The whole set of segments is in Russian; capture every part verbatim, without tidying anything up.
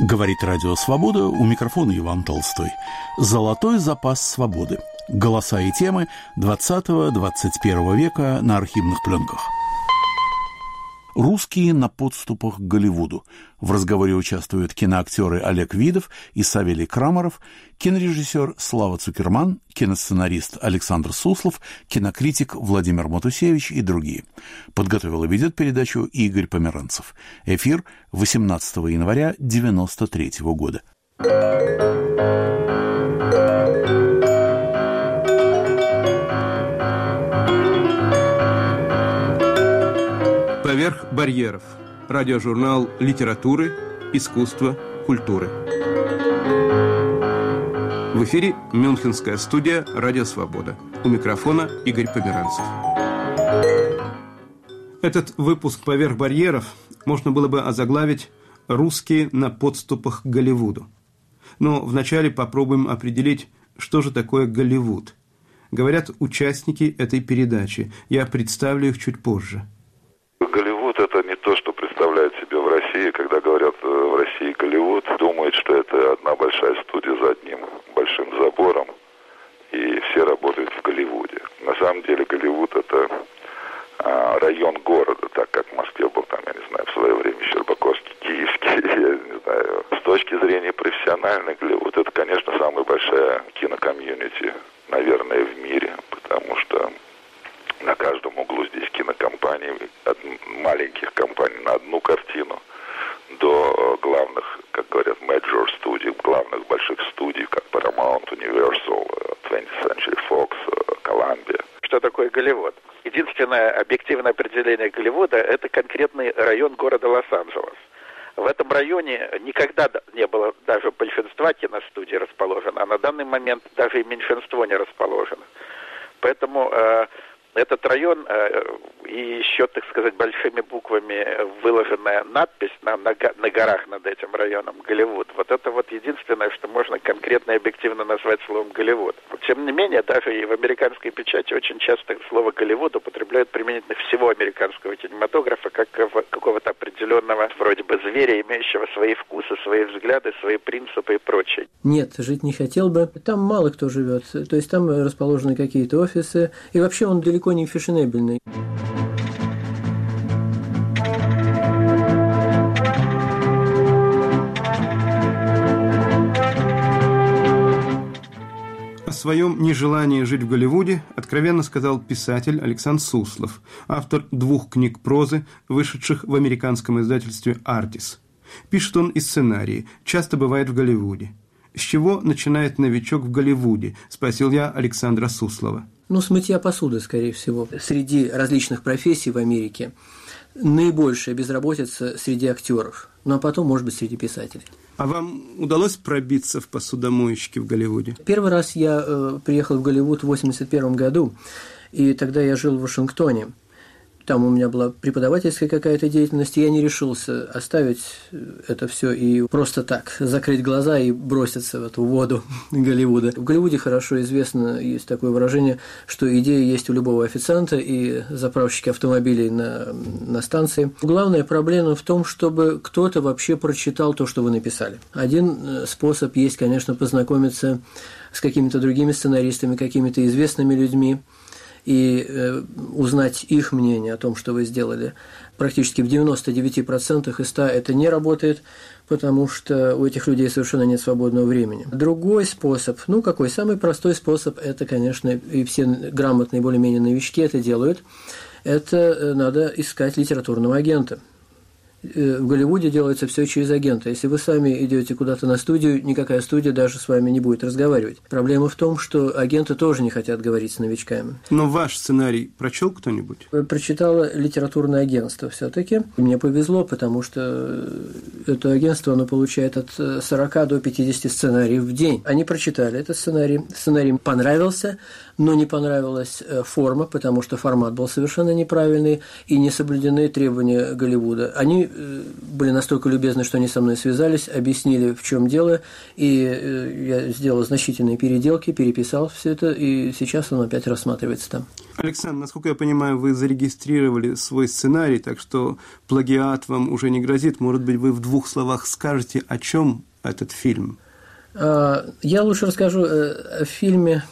Говорит Радио Свобода, у микрофона Иван Толстой. Золотой запас свободы. Голоса и темы двадцатого-двадцать первого века на архивных пленках. Русские на подступах к Голливуду. В разговоре участвуют киноактеры Олег Видов и Савелий Крамаров, кинорежиссер Слава Цукерман, киносценарист Александр Суслов, кинокритик Владимир Матусевич и другие. Подготовил и ведет передачу Игорь Померанцев. Эфир восемнадцатого января девяносто третьего года. «Поверх барьеров». Радиожурнал литературы, искусства, культуры. В эфире Мюнхенская студия «Радио Свобода». У микрофона Игорь Померанцев. Этот выпуск «Поверх барьеров» можно было бы озаглавить «Русские на подступах к Голливуду». Но вначале попробуем определить, что же такое Голливуд. Говорят участники этой передачи. Я представлю их чуть позже. Голливуд – это не то, что представляют себе в России. Когда говорят в России Голливуд, думают, что это одна большая студия за одним большим забором, и все работают в Голливуде. На самом деле Голливуд – это а, район города, так как в Москве был, там, я не знаю, в свое время Щербаковский, Киевский, я не знаю. С точки зрения профессиональной, Голливуд – это, конечно, самая большая кинокомьюнити, наверное, в мире, потому что на каждом углу здесь кинокомпании, от маленьких компаний на одну картину до главных, как говорят, major студий, главных больших студий, как Paramount, Universal, twentieth Century Fox, Columbia. Что такое Голливуд? Единственное объективное определение Голливуда – это конкретный район города Лос-Анджелес. В этом районе никогда не было даже большинства киностудий расположено, а на данный момент даже и меньшинство не расположено. Поэтому э, этот район э, и еще, так сказать, большими буквами выложенная надпись на, на, на горах над этим районом «Голливуд». Вот это вот единственное, что можно конкретно и объективно назвать словом «Голливуд». Тем не менее, даже и в американской печати очень часто слово «Голливуд» употребляют применительно всего американского кинематографа как какого-то определенного вроде бы зверя, имеющего свои вкусы, свои взгляды, свои принципы и прочее. Нет, жить не хотел бы. Там мало кто живет. То есть там расположены какие-то офисы. И вообще он далеко не фешенебельный. О своем нежелании жить в Голливуде откровенно сказал писатель Александр Суслов, автор двух книг прозы, вышедших в американском издательстве «Артис». Пишет он и сценарии, часто бывает в Голливуде. «С чего начинает новичок в Голливуде?» – спросил я Александра Суслова. Ну, с мытья посуды, скорее всего. Среди различных профессий в Америке наибольшая безработица среди актеров, ну а потом, может быть, среди писателей. А вам удалось пробиться в посудомоечке в Голливуде? Первый раз я э, приехал в Голливуд в восемьдесят первом году, и тогда я жил в Вашингтоне. Там у меня была преподавательская какая-то деятельность, и я не решился оставить это все и просто так закрыть глаза и броситься в эту воду Голливуда. В Голливуде хорошо известно, есть такое выражение, что идея есть у любого официанта и заправщика автомобилей на, на станции. Главная проблема в том, чтобы кто-то вообще прочитал то, что вы написали. Один способ есть, конечно, познакомиться с какими-то другими сценаристами, какими-то известными людьми, и э, узнать их мнение о том, что вы сделали. Практически в девяноста девяти процентах из ста это не работает, потому что у этих людей совершенно нет свободного времени. Другой способ, ну какой, самый простой способ, это, конечно, и все грамотные более-менее новички это делают, это надо искать литературного агента. В Голливуде делается все через агента. Если вы сами идете куда-то на студию, никакая студия даже с вами не будет разговаривать. Проблема в том, что агенты тоже не хотят говорить с новичками. Но ваш сценарий прочел кто-нибудь? Прочитало литературное агентство все-таки. Мне повезло, потому что это агентство, оно получает от сорока до пятидесяти сценариев в день. Они прочитали этот сценарий. Сценарий понравился, но не понравилась форма, потому что формат был совершенно неправильный и не соблюдены требования Голливуда. Они были настолько любезны, что они со мной связались, объяснили, в чем дело, и я сделал значительные переделки, переписал все это, и сейчас он опять рассматривается там. Александр, насколько я понимаю, вы зарегистрировали свой сценарий, так что плагиат вам уже не грозит. Может быть, вы в двух словах скажете, о чем этот фильм? Я лучше расскажу о фильме,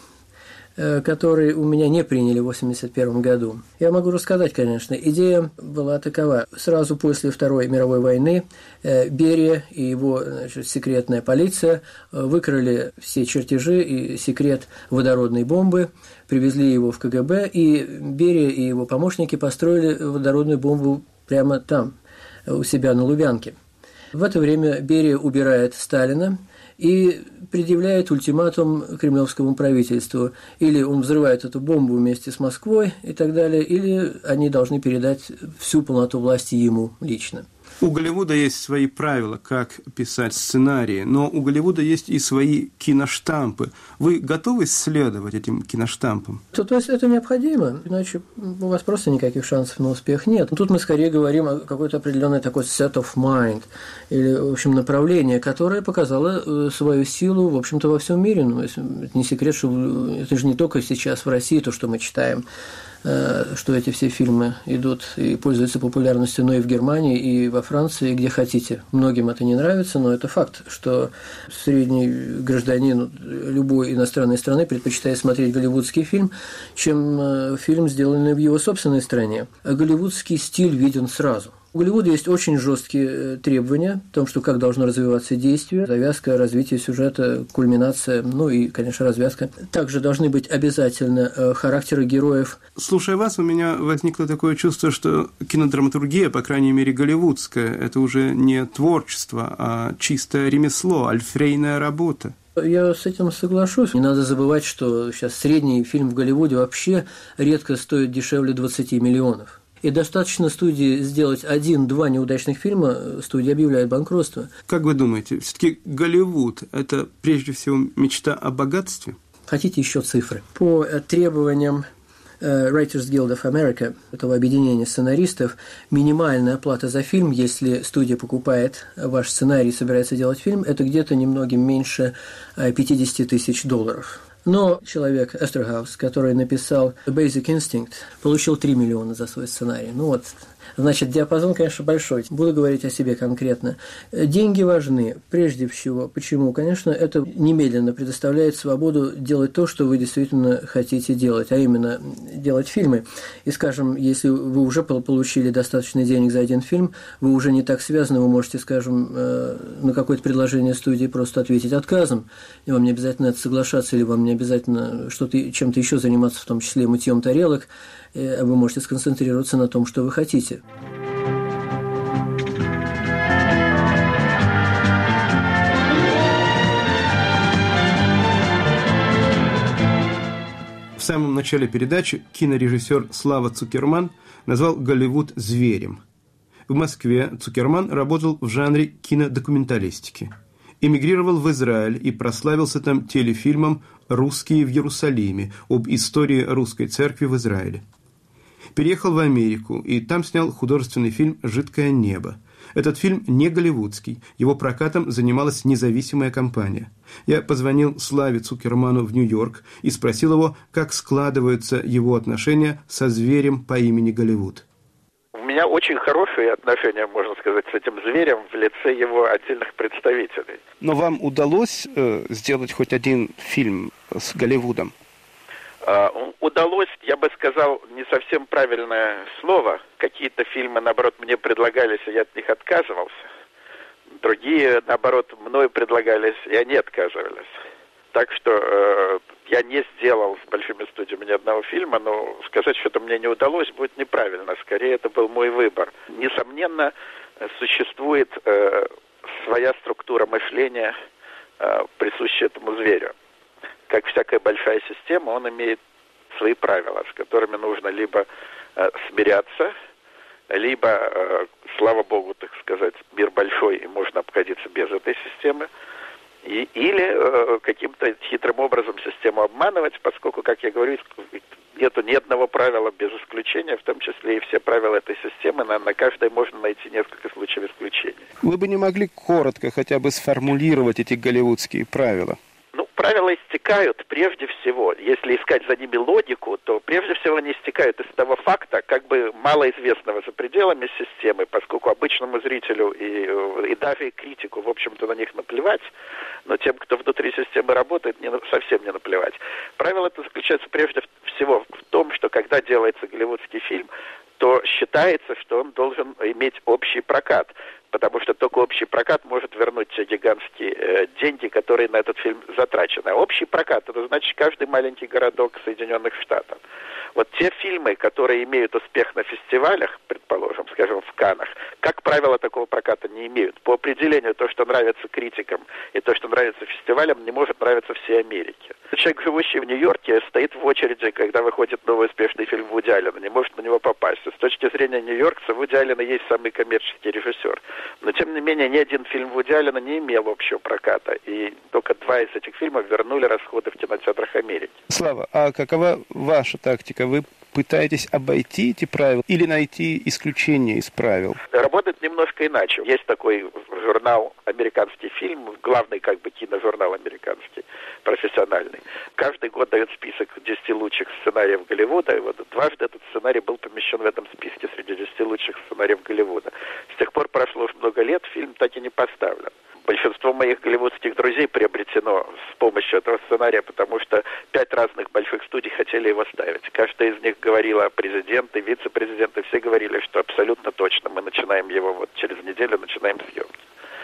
который у меня не приняли в восемьдесят первом году. Я могу рассказать, конечно. Идея была такова. Сразу после Второй мировой войны Берия и его, значит, секретная полиция выкрали все чертежи и секрет водородной бомбы, привезли его в ка гэ бэ, и Берия и его помощники построили водородную бомбу прямо там, у себя на Лубянке. В это время Берия убирает Сталина и предъявляет ультиматум кремлевскому правительству. Или он взрывает эту бомбу вместе с Москвой и так далее, или они должны передать всю полноту власти ему лично. У Голливуда есть свои правила, как писать сценарии, но у Голливуда есть и свои киноштампы. Вы готовы следовать этим киноштампам? То, то есть это необходимо, иначе у вас просто никаких шансов на успех нет. Тут мы скорее говорим о какой-то определенной такой set of mind, или, в общем, направление, которое показало свою силу, в общем-то, во всем мире. Ну, это не секрет, что это же не только сейчас в России то, что мы читаем, что эти все фильмы идут и пользуются популярностью, но и в Германии, и во Франции, где хотите. Многим это не нравится, но это факт, что средний гражданин любой иностранной страны предпочитает смотреть голливудский фильм, чем фильм, сделанный в его собственной стране. А голливудский стиль виден сразу. У Голливуда есть очень жесткие требования о том, что как должно развиваться действие, завязка, развитие сюжета, кульминация, ну и, конечно, развязка. Также должны быть обязательно характеры героев. Слушая вас, у меня возникло такое чувство, что кинодраматургия, по крайней мере голливудская, это уже не творчество, а чистое ремесло, альфрейная работа. Я с этим соглашусь. Не надо забывать, что сейчас средний фильм в Голливуде вообще редко стоит дешевле двадцати миллионов. И достаточно студии сделать один-два неудачных фильма, студия объявляет банкротство. Как вы думаете, все-таки Голливуд – это прежде всего мечта о богатстве? Хотите еще цифры? По требованиям Writers Guild of America, этого объединения сценаристов, минимальная оплата за фильм, если студия покупает ваш сценарий и собирается делать фильм, это где-то немногим меньше пятьдесят тысяч долларов. Но человек Эстерхаус, который написал Basic Instinct, получил три миллиона за свой сценарий. Ну вот, значит, диапазон, конечно, большой. Буду говорить о себе конкретно. Деньги важны. Прежде всего, почему? Конечно, это немедленно предоставляет свободу делать то, что вы действительно хотите делать, а именно делать фильмы. И, скажем, если вы уже получили достаточно денег за один фильм, вы уже не так связаны, вы можете, скажем, на какое-то предложение студии просто ответить отказом, и вам не обязательно это соглашаться, или вам не обязательно что-то, чем-то еще заниматься, в том числе мытьем тарелок, а вы можете сконцентрироваться на том, что вы хотите. В самом начале передачи кинорежиссер Слава Цукерман назвал Голливуд зверем. В Москве Цукерман работал в жанре кинодокументалистики. Эмигрировал в Израиль и прославился там телефильмом «Русские в Иерусалиме» об истории русской церкви в Израиле. Переехал в Америку и там снял художественный фильм «Жидкое небо». Этот фильм не голливудский, его прокатом занималась независимая компания. Я позвонил Славе Цукерману в Нью-Йорк и спросил его, как складываются его отношения со зверем по имени Голливуд. У меня очень хорошие отношения, можно сказать, с этим зверем в лице его отдельных представителей. Но вам удалось э, сделать хоть один фильм с Голливудом? Э, удалось, я бы сказал, не совсем правильное слово. Какие-то фильмы, наоборот, мне предлагались, и я от них отказывался. Другие, наоборот, мною предлагались, и они отказывались. Так что э, я не сделал с большими студиями ни одного фильма, но сказать, что это мне не удалось, будет неправильно. Скорее, это был мой выбор. Несомненно, существует э, своя структура мышления, э, присущая этому зверю. Как всякая большая система, он имеет свои правила, с которыми нужно либо э, смиряться, либо, э, слава богу, так сказать, мир большой, и можно обходиться без этой системы, И, или э, каким-то хитрым образом систему обманывать, поскольку, как я говорю, нету ни одного правила без исключения, в том числе и все правила этой системы, на, на каждое можно найти несколько случаев исключения. Вы бы не могли коротко хотя бы сформулировать эти голливудские правила? Ну, правила истекают прежде всего, если искать за ними логику, то прежде всего они истекают из того факта, как бы малоизвестного за пределами системы, поскольку обычному зрителю и, и даже и критику, в общем-то, на них наплевать, но тем, кто внутри системы работает, не, совсем не наплевать. Правило это заключается прежде всего в том, что когда делается голливудский фильм, то считается, что он должен иметь общий прокат, потому что только общий прокат может вернуть те гигантские э, деньги, которые на этот фильм затрачены. А общий прокат, это значит каждый маленький городок Соединенных Штатов. Вот те фильмы, которые имеют успех на фестивалях, предположим, скажем, в Каннах, как правило, такого проката не имеют. По определению, то, что нравится критикам и то, что нравится фестивалям, не может нравиться всей Америке. Человек, живущий в Нью-Йорке, стоит в очереди, когда выходит новый успешный фильм Вуди Аллена, не может на него попасть. С точки зрения нью-йоркца, Вуди Аллена есть самый коммерческий режиссер. Но, тем не менее, ни один фильм Вуди Аллена не имел общего проката. И только два из этих фильмов вернули расходы в кинотеатрах Америки. Слава, а какова ваша тактика? Вы пытаетесь обойти эти правила или найти исключение из правил? Работает немножко иначе. Есть такой журнал «Американский фильм», главный как бы киножурнал американский, профессиональный. Каждый год дает список десяти лучших сценариев Голливуда, и вот дважды этот сценарий был помещен в этом списке среди десяти лучших сценариев Голливуда. С тех пор прошло уже много лет, фильм так и не поставлен. Большинство моих голливудских друзей приобретено с помощью этого сценария, потому что пять разных больших студий хотели его ставить. Каждая из них говорила, президенты, вице-президенты, все говорили, что абсолютно точно мы начинаем его вот через неделю, начинаем съемки.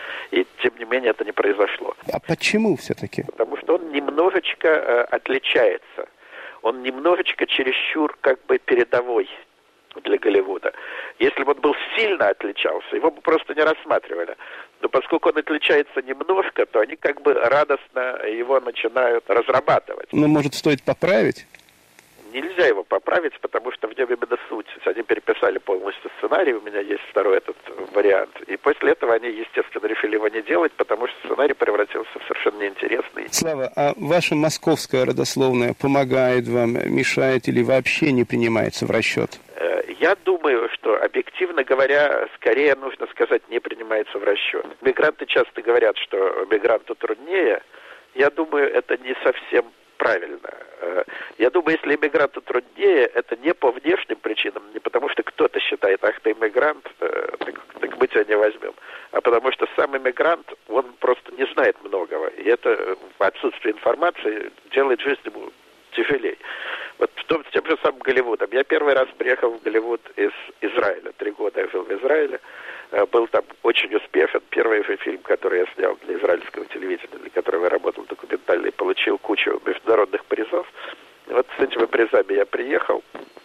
И тем не менее это не произошло. А почему все-таки? Потому что он немножечко э, отличается. Он немножечко чересчур как бы передовой для Голливуда. Если бы он был сильно отличался, его бы просто не рассматривали. Но поскольку он отличается немножко, то они как бы радостно его начинают разрабатывать. Ну, может, стоит поправить? Нельзя его поправить, потому что в нем именно суть. Они переписали полностью сценарий, у меня есть второй этот вариант. И после этого они, естественно, решили его не делать, потому что сценарий превратился в совершенно неинтересный. Слава, а ваша московская родословная помогает вам, мешает или вообще не принимается в расчет? Я думаю, что, объективно говоря, скорее нужно сказать, не принимается в расчет. Мигранты часто говорят, что мигранту труднее. Я думаю, это не совсем правильно. Я думаю, если иммигранту труднее, это не по внешним причинам, не потому что кто-то считает, ах, ты иммигрант, так, так мы тебя не возьмем, а потому что сам иммигрант, он просто не знает многого. И это отсутствие информации делает жизнь ему тяжелее. Вот в том, с тем же самым Голливудом. Я первый раз приехал в Голливуд из Израиля. Три года я жил в Израиле. Был там очень успешен. Первый же фильм, который я снял для израильского телевидения, для которого я работал документальный, получил кучу международных призов. И вот с этими призами я приехал.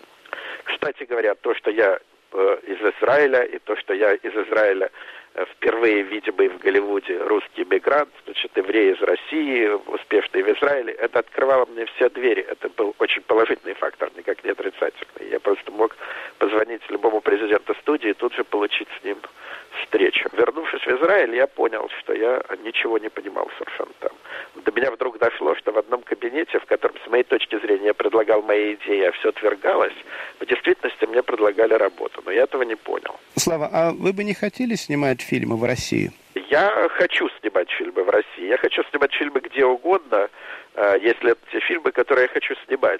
Кстати говоря, то, что я э, из Израиля, и то, что я из Израиля э, впервые видимый в Голливуде русский мигрант, значит, еврей из России, успешный в Израиле, это открывало мне все двери. Это был очень положительный фактор, никак не отрицательный. Я просто мог позвонить любому президенту студии и тут же получить с ним встречу. Вернувшись в Израиль, я понял, что я ничего не понимал совершенно там. До меня вдруг дошло, что в одном кабинете, в котором, с моей точки зрения, я предлагал мои идеи, а все отвергалось, в действительности мне предлагали работу, но я этого не понял. Слава, а вы бы не хотели снимать фильмы в России? Я хочу снимать фильмы в России. Я хочу снимать фильмы где угодно, если это те фильмы, которые я хочу снимать.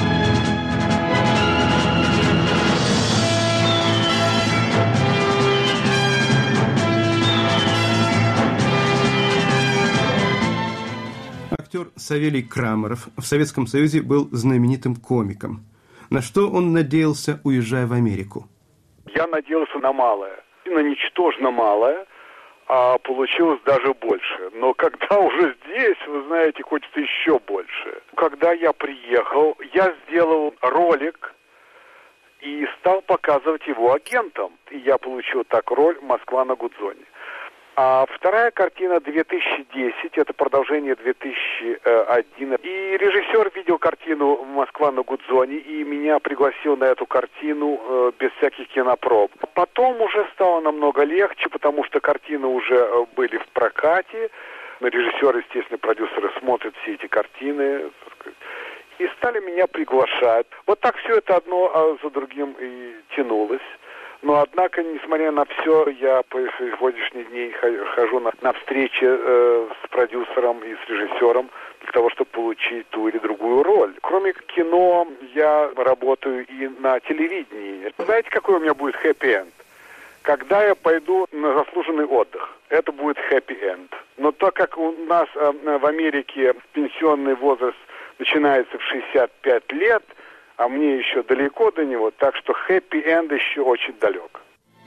Актер Савелий Крамаров в Советском Союзе был знаменитым комиком. На что он надеялся, уезжая в Америку? Я надеялся на малое, на ничтожно малое, а получилось даже больше. Но когда уже здесь, вы знаете, хочется еще больше. Когда я приехал, я сделал ролик и стал показывать его агентам. И я получил так роль «Москва на Гудзоне». А вторая картина две тысячи десять, это продолжение две тысячи один. И режиссер видел картину «Москва на Гудзоне» и меня пригласил на эту картину э, без всяких кинопроб. Потом уже стало намного легче, потому что картины уже были в прокате. Режиссер, естественно, продюсеры смотрят все эти картины и стали меня приглашать. Вот так все это одно за другим и тянулось. Но, однако, несмотря на все, я по сегодняшний день хожу на, на встречи э, с продюсером и с режиссером для того, чтобы получить ту или другую роль. Кроме кино, я работаю и на телевидении. Знаете, какой у меня будет хэппи-энд? Когда я пойду на заслуженный отдых, это будет хэппи-энд. Но так как у нас э, в Америке пенсионный возраст начинается в шестьдесят пять лет, а мне еще далеко до него, так что хэппи-энд еще очень далек.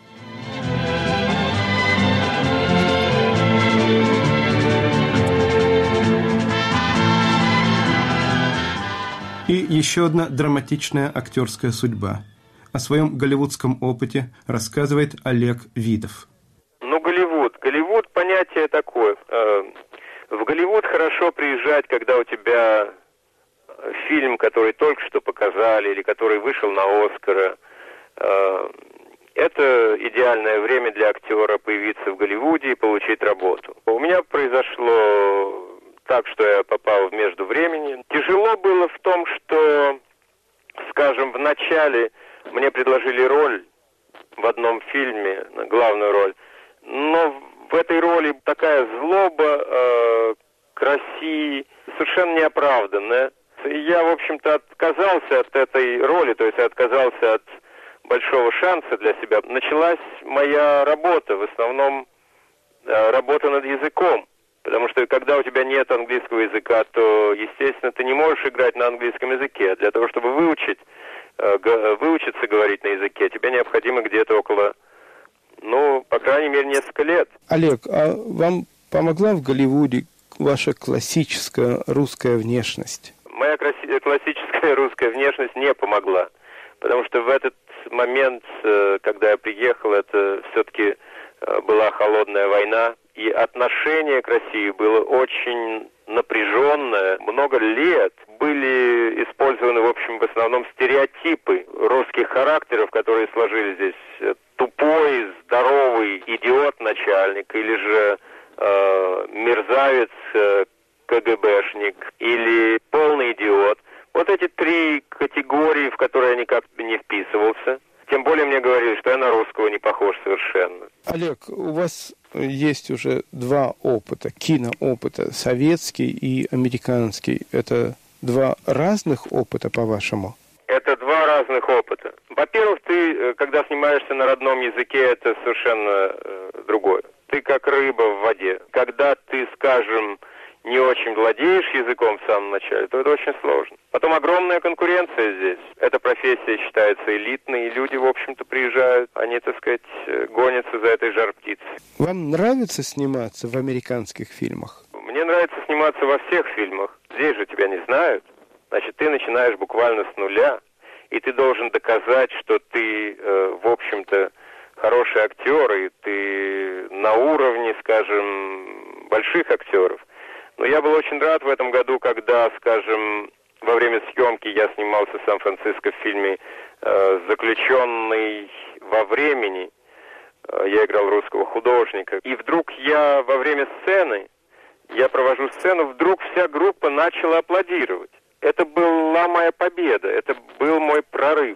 И еще одна драматичная актерская судьба. О своем голливудском опыте рассказывает Олег Видов. Ну, Голливуд. Голливуд – понятие такое. В Голливуд хорошо приезжать, когда у тебя фильм, который только что показали, или который вышел на Оскара. Это идеальное время для актера появиться в Голливуде и получить работу. У меня произошло так, что я попал в междувремени. Тяжело было в том, что, скажем, в начале мне предложили роль в одном фильме, главную роль, но в этой роли такая злоба э, к России совершенно неоправданная. Я, в общем-то, отказался от этой роли, то есть я отказался от большого шанса для себя. Началась моя работа, в основном э, работа над языком. Потому что когда у тебя нет английского языка, то, естественно, ты не можешь играть на английском языке. Для того, чтобы выучить, э, выучиться говорить на языке, тебе необходимо где-то около, ну, по крайней мере, несколько лет. Олег, а вам помогла в Голливуде ваша классическая русская внешность? Моя классическая русская внешность не помогла. Потому что в этот момент, когда я приехал, это все-таки была холодная война. И отношение к России было очень напряженное. Много лет были использованы, в общем, в основном стереотипы русских характеров, которые сложились здесь. Тупой, здоровый идиот-начальник, или же э, мерзавец, э, КГБшник, или полный идиот. Вот эти три категории, в которые я никак не вписывался. Тем более мне говорили, что я на русского не похож совершенно. Олег, у вас есть уже два опыта, киноопыта, советский и американский. Это два разных опыта, по-вашему? Это два разных опыта. Во-первых, ты, когда снимаешься на родном языке, это совершенно э, другое. Ты как рыба в воде. Когда ты, скажем, не очень владеешь языком в самом начале, то это очень сложно. Потом огромная конкуренция здесь. Эта профессия считается элитной, и люди, в общем-то, приезжают, они, так сказать, гонятся за этой жар-птицей. Вам нравится сниматься в американских фильмах? Мне нравится сниматься во всех фильмах. Здесь же тебя не знают. Значит, ты начинаешь буквально с нуля, и ты должен доказать, что ты, э, в общем-то, хороший актер, и ты на уровне, скажем, больших актеров. Но я был очень рад в этом году, когда, скажем, во время съемки я снимался в Сан-Франциско в фильме э, «Заключенный во времени». Э, я играл русского художника. И вдруг я во время сцены, я провожу сцену, вдруг вся группа начала аплодировать. Это была моя победа, это был мой прорыв.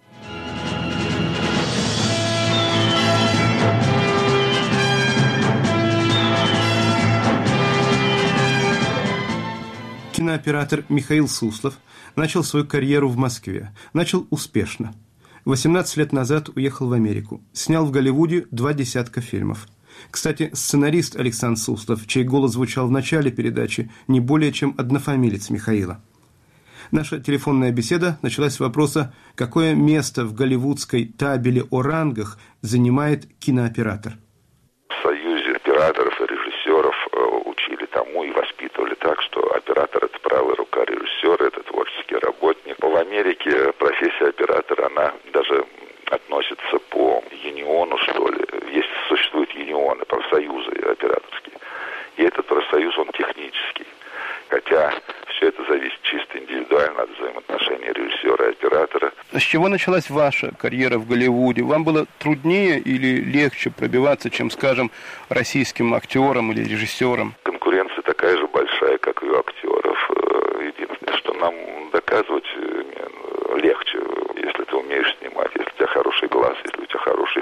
Кинооператор Михаил Суслов начал свою карьеру в Москве. Начал успешно. восемнадцать лет назад уехал в Америку. Снял в Голливуде два десятка фильмов. Кстати, сценарист Александр Суслов, чей голос звучал в начале передачи, не более чем однофамилец Михаила. Наша телефонная беседа началась с вопроса, какое место в голливудской табели о рангах занимает кинооператор. В Союзе операторов и режиссеров учили тому и воспитывали так, что оператор – это правая рука режиссера, это творческий работник. В Америке профессия оператора, она даже относится по юниону, что ли. Есть, существуют юнионы, профсоюзы операторские. И этот профсоюз, он технический. Хотя все это зависит чисто индивидуально от взаимоотношений режиссера и оператора. С чего началась ваша карьера в Голливуде? Вам было труднее или легче пробиваться, чем, скажем, российским актерам или режиссерам? Конкуренция такая же большая, как и у актеров. Единственное, что нам доказывать легче, если ты умеешь снимать, если у тебя хороший глаз, если у тебя хороший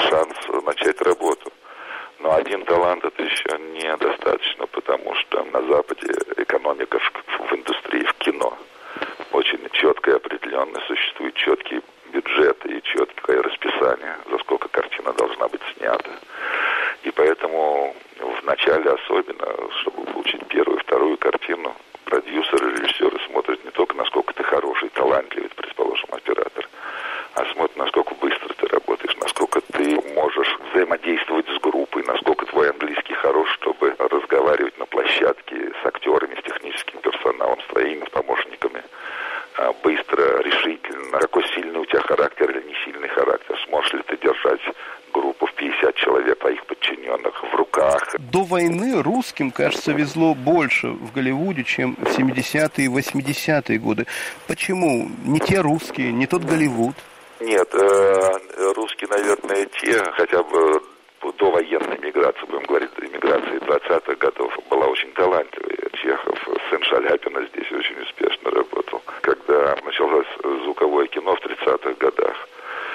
шанс начать работу. Но один талант это еще недостаточно, потому что на Западе экономика в, в индустрии, в кино очень четко и определенно, существует четкий бюджет и четкое расписание, за сколько картина должна быть снята. И поэтому в начале особенно, чтобы получить первую, вторую картину, продюсеры, режиссеры смотрят не только, насколько ты хороший, талантливый, предположим, оператор, а смотрят, насколько быстро ты работаешь, насколько ты можешь взаимодействовать с группой, насколько твой английский хорош, чтобы разговаривать на площадке с актерами, с техническим персоналом, с твоими помощниками быстро, решительно. Какой сильный у тебя характер или не сильный характер. Сможешь ли ты держать группу в пятьдесят человек, твоих подчиненных, в руках. До войны русским, кажется, везло больше в Голливуде, чем в семидесятые и восьмидесятые годы. Почему? Не те русские, не тот Голливуд? Нет, э, русские, наверное, те, хотя бы до военной миграции, будем говорить, иммиграции двадцатых годов, была очень талантливая. Чехов, сын Шаляпина здесь очень успешно работал. Когда началось звуковое кино в тридцатых годах,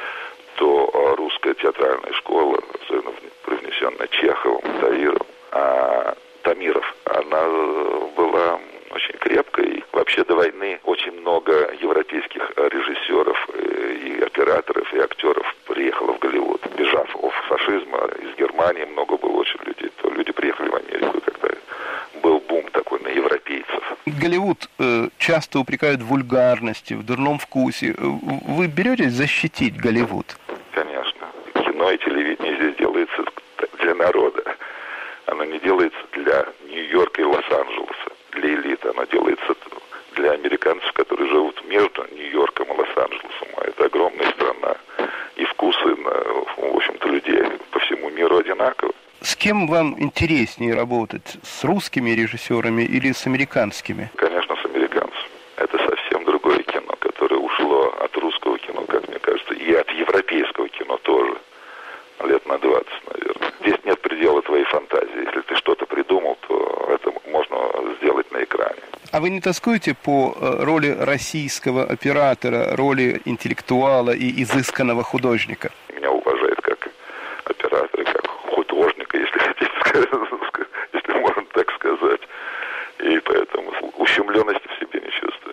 то русская театральная школа, особенно привнесенная Чеховым, Таиром, а Тамиров, она была очень крепкой. И вообще до войны очень много европейских режиссеров и операторов, и актеров приехало в Голливуд. Бежав от фашизма из Германии, много было очень людей. То люди приехали в Америку, когда был бум такой на европейцев. Голливуд э, часто упрекают в вульгарности, в дурном вкусе. Вы беретесь защитить Голливуд? Конечно. Кино и телевидение здесь делается для народа. Оно не делается для Нью-Йорка и Лос-Анджелеса, для элиты. Оно делается для американцев, которые живут между Нью-Йорком и Лос-Анджелесом. А это огромная страна. И вкусы, в общем-то, людей по всему миру одинаковы. С кем вам интереснее работать? С русскими режиссерами или с американскими? Конечно, с американцами. Это совсем другое кино, которое ушло от русского кино, как мне кажется, и от европейского кино тоже. Лет на двадцать, наверное. Здесь нет предела твоей фантазии. Если ты что-то придумал, то это можно сделать на экране. А вы не тоскуете по роли российского оператора, роли интеллектуала и изысканного художника? Меня уважают как оператора, как художника, если хотите сказать, если можно так сказать. И поэтому ущемленности в себе не чувствую.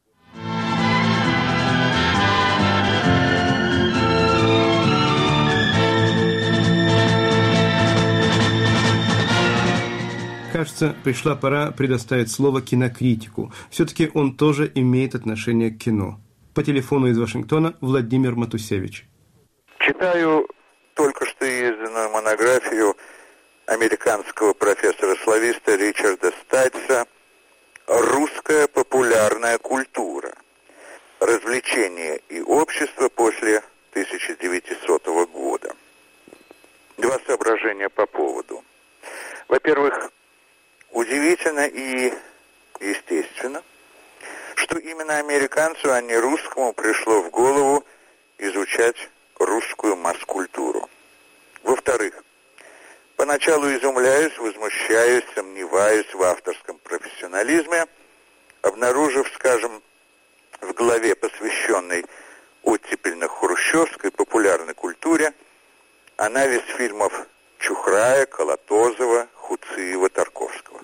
Кажется, пришла пора предоставить слово кинокритику. Все-таки он тоже имеет отношение к кино. По телефону из Вашингтона Владимир Матусевич. Читаю только что изданную монографию американского профессора-слависта Ричарда Стайтса «Русская популярная культура. Развлечение и общество после тысяча девятисотого года». Два соображения по поводу. Во-первых, удивительно и естественно, что именно американцу, а не русскому, пришло в голову изучать русскую масс-культуру. Во-вторых, поначалу изумляюсь, возмущаюсь, сомневаюсь в авторском профессионализме, обнаружив, скажем, в главе, посвященной оттепельно-хрущевской популярной культуре, анализ фильмов Чухрая, Колотозова, Хуциева, Тарковского.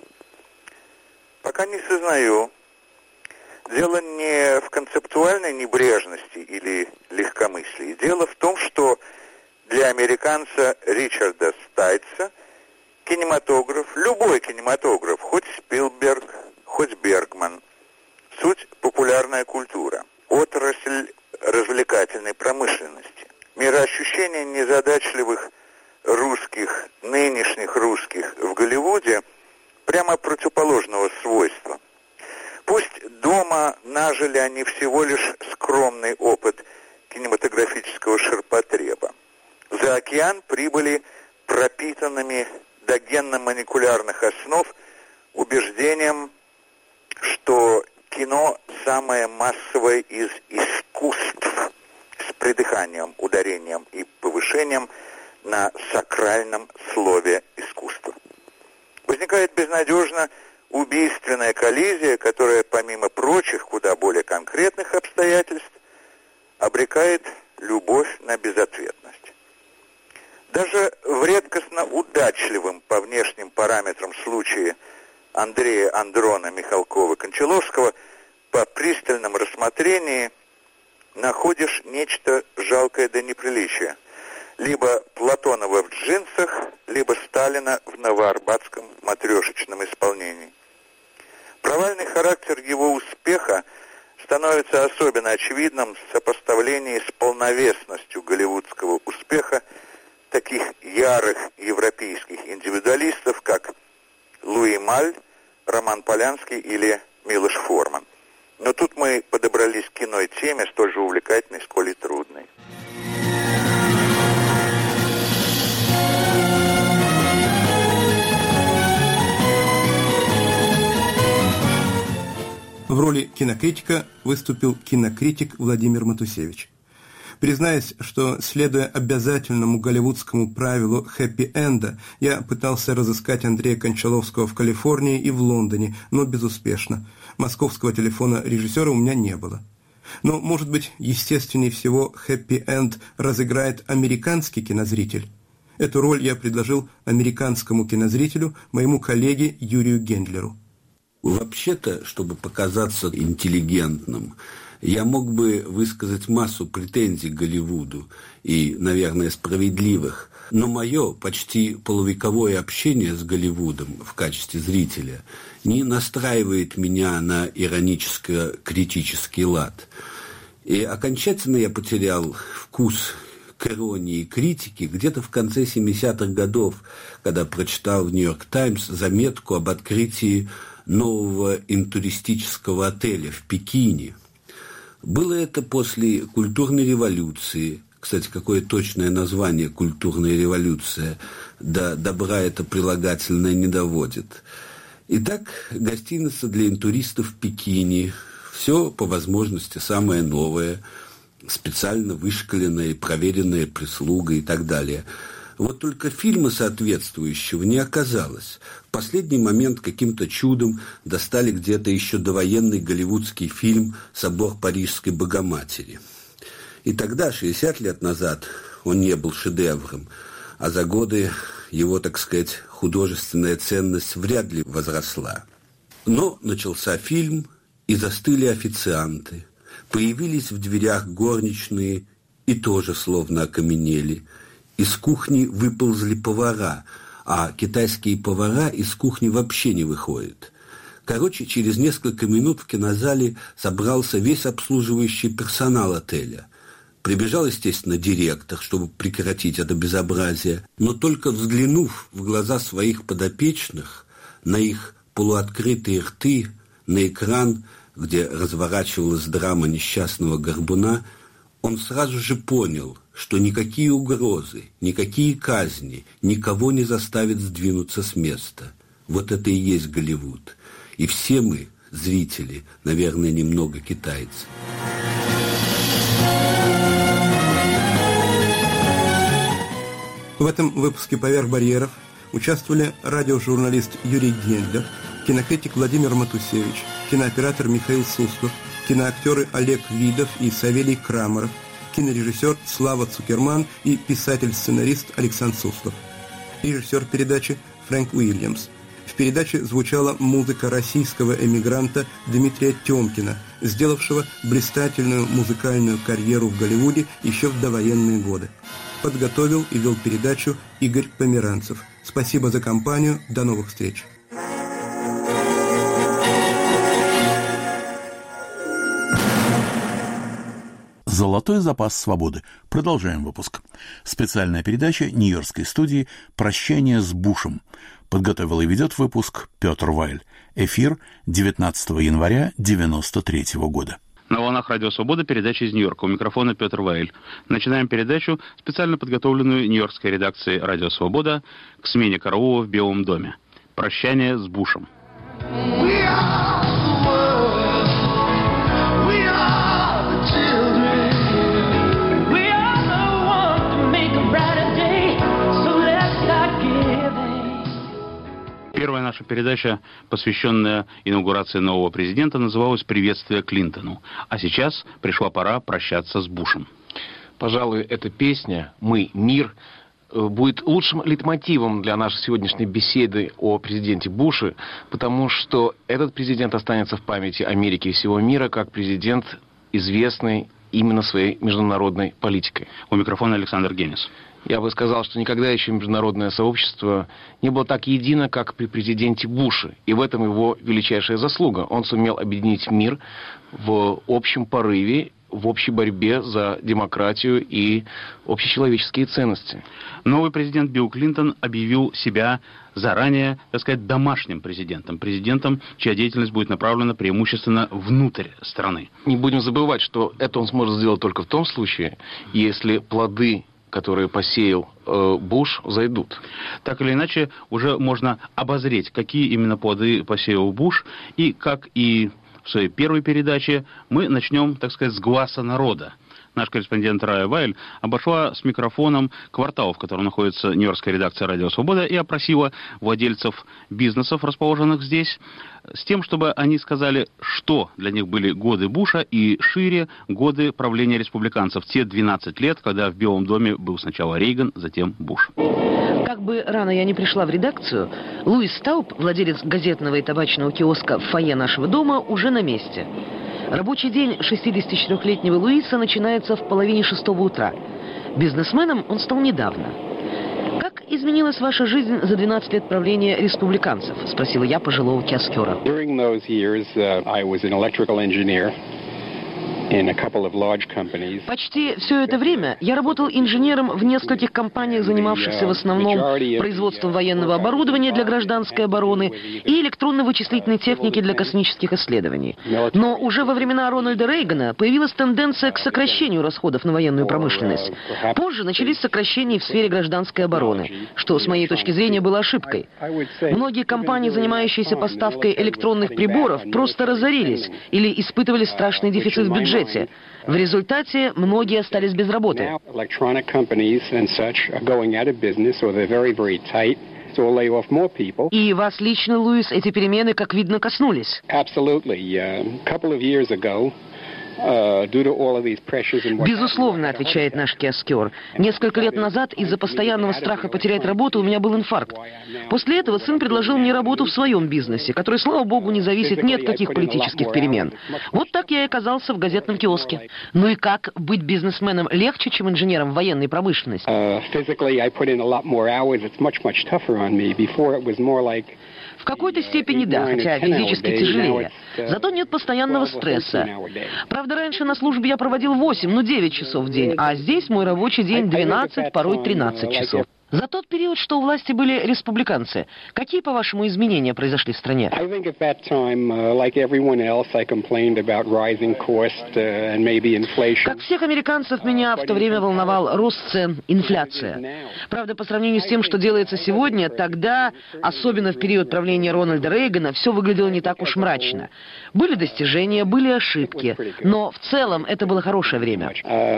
Пока не сознаю. Дело не в концептуальной небрежности или легкомыслии. Дело в том, что для американца Ричарда Стайтса кинематограф, любой кинематограф, хоть Спилберг, хоть Бергман, суть популярная культура, отрасль развлекательной промышленности. Мироощущение незадачливых русских, нынешних русских в Голливуде прямо противоположного свойства. Пусть дома нажили они всего лишь скромный опыт кинематографического ширпотреба. За океан прибыли пропитанными до генно-молекулярных основ убеждением, что кино самое массовое из искусств, с придыханием, ударением и повышением на сакральном слове искусства. Возникает безнадежно убийственная коллизия, которая, помимо прочих, куда более конкретных обстоятельств, обрекает любовь на безответность. Даже в редкостно удачливом по внешним параметрам случае Андрея Андрона Михалкова-Кончаловского по пристальном рассмотрении находишь нечто жалкое до неприличия. Либо Платонова в джинсах, либо Сталина в новоарбатском матрешечном исполнении. Провальный характер его успеха становится особенно очевидным в сопоставлении с полновесностью голливудского успеха таких ярых европейских индивидуалистов, как Луи Маль, Роман Полянский или Милош Форман. Но тут мы подобрались к иной теме, столь же увлекательной, сколь и трудной. В роли кинокритика выступил кинокритик Владимир Матусевич. Признаюсь, что, следуя обязательному голливудскому правилу хэппи-энда, я пытался разыскать Андрея Кончаловского в Калифорнии и в Лондоне, но безуспешно. Московского телефона режиссера у меня не было. Но, может быть, естественнее всего хэппи-энд разыграет американский кинозритель. Эту роль я предложил американскому кинозрителю, моему коллеге Юрию Гендлеру. Вообще-то, чтобы показаться интеллигентным, я мог бы высказать массу претензий к Голливуду и, наверное, справедливых, но мое почти полувековое общение с Голливудом в качестве зрителя не настраивает меня на ироническо-критический лад. И окончательно я потерял вкус к иронии и критике где-то в конце семидесятых годов, когда прочитал в «Нью-Йорк Таймс» заметку об открытии нового интуристического отеля в Пекине. Было это после культурной революции. Кстати, какое точное название «культурная революция», до добра это прилагательное не доводит. Итак, гостиница для интуристов в Пекине. Все, по возможности, самое новое, специально вышкаленная и проверенная прислуга и так далее. Вот только фильма соответствующего не оказалось. В последний момент каким-то чудом достали где-то еще довоенный голливудский фильм «Собор Парижской Богоматери». И тогда, шестьдесят лет назад, он не был шедевром, а за годы его, так сказать, художественная ценность вряд ли возросла. Но начался фильм, и застыли официанты. Появились в дверях горничные и тоже словно окаменели. Из кухни выползли повара, а китайские повара из кухни вообще не выходят. Короче, через несколько минут в кинозале собрался весь обслуживающий персонал отеля. Прибежал, естественно, директор, чтобы прекратить это безобразие, но только взглянув в глаза своих подопечных, на их полуоткрытые рты, на экран, где разворачивалась драма несчастного горбуна, он сразу же понял, что никакие угрозы, никакие казни никого не заставят сдвинуться с места. Вот это и есть Голливуд. И все мы, зрители, наверное, немного китайцы. В этом выпуске «Поверх барьеров» участвовали радиожурналист Юрий Гендлер, кинокритик Владимир Матусевич, кинооператор Михаил Суслов, киноактеры Олег Видов и Савелий Крамаров, кинорежиссер Слава Цукерман и писатель-сценарист Александр Суслов. Режиссер передачи Фрэнк Уильямс. В передаче звучала музыка российского эмигранта Дмитрия Тёмкина, сделавшего блистательную музыкальную карьеру в Голливуде еще в довоенные годы. Подготовил и вел передачу Игорь Померанцев. Спасибо за компанию. До новых встреч. «Золотой запас свободы». Продолжаем выпуск. Специальная передача Нью-Йоркской студии «Прощание с Бушем». Подготовил и ведет выпуск Петр Вайль. Эфир девятнадцатого января девяносто третьего года. На волнах Радио Свобода передача из Нью-Йорка. У микрофона Петр Вайль. Начинаем передачу, специально подготовленную Нью-Йоркской редакцией Радио Свобода к смене караула в Белом доме. «Прощание с Бушем». Первая наша передача, посвященная инаугурации нового президента, называлась «Приветствие Клинтону». А сейчас пришла пора прощаться с Бушем. Пожалуй, эта песня «Мы – мир» будет лучшим лейтмотивом для нашей сегодняшней беседы о президенте Буше, потому что этот президент останется в памяти Америки и всего мира как президент, известный именно своей международной политикой. У микрофона Александр Генис. Я бы сказал, что никогда еще международное сообщество не было так едино, как при президенте Буше. И в этом его величайшая заслуга. Он сумел объединить мир в общем порыве, в общей борьбе за демократию и общечеловеческие ценности. Новый президент Билл Клинтон объявил себя заранее, так сказать, домашним президентом. Президентом, чья деятельность будет направлена преимущественно внутрь страны. Не будем забывать, что это он сможет сделать только в том случае, если плоды, которые посеял э, Буш, зайдут. Так или иначе, уже можно обозреть, какие именно плоды посеял Буш, и как и в своей первой передаче мы начнем, так сказать, с гласа народа. Наш корреспондент Рая Вайль обошла с микрофоном квартал, в котором находится нью-йоркская редакция «Радио Свобода», и опросила владельцев бизнесов, расположенных здесь, с тем, чтобы они сказали, что для них были годы Буша и шире годы правления республиканцев. Те двенадцать лет, когда в Белом доме был сначала Рейган, затем Буш. Как бы рано я не пришла в редакцию, Луис Стауп, владелец газетного и табачного киоска в фойе нашего дома, уже на месте. Рабочий день шестидесятичетырёхлетнего Луиса начинается в половине шестого утра. Бизнесменом он стал недавно. «Как изменилась ваша жизнь за двенадцать лет правления республиканцев?» – спросила я пожилого киоскера. Почти все это время я работал инженером в нескольких компаниях, занимавшихся в основном производством военного оборудования для гражданской обороны и электронно-вычислительной техники для космических исследований. Но уже во времена Рональда Рейгана появилась тенденция к сокращению расходов на военную промышленность. Позже начались сокращения в сфере гражданской обороны, что, с моей точки зрения, было ошибкой. Многие компании, занимающиеся поставкой электронных приборов, просто разорились или испытывали страшный дефицит в бюджете. В результате многие остались без работы. И вас лично, Луис, эти перемены, как видно, коснулись. Безусловно, отвечает наш киоскер. Несколько лет назад из-за постоянного страха потерять работу у меня был инфаркт. После этого сын предложил мне работу в своем бизнесе, который, слава богу, не зависит ни от каких политических перемен. Вот так я и оказался в газетном киоске. Ну и как, быть бизнесменом легче, чем инженером военной промышленности? В какой-то степени да, хотя физически тяжелее. Зато нет постоянного стресса. Правда, раньше на службе я проводил восемь, ну девять часов в день, а здесь мой рабочий день двенадцать, порой тринадцать часов. За тот период, что у власти были республиканцы, какие, по-вашему, изменения произошли в стране? Как всех американцев, меня в то время волновал рост цен, инфляция. Правда, по сравнению с тем, что делается сегодня, тогда, особенно в период правления Рональда Рейгана, все выглядело не так уж мрачно. Были достижения, были ошибки, но в целом это было хорошее время.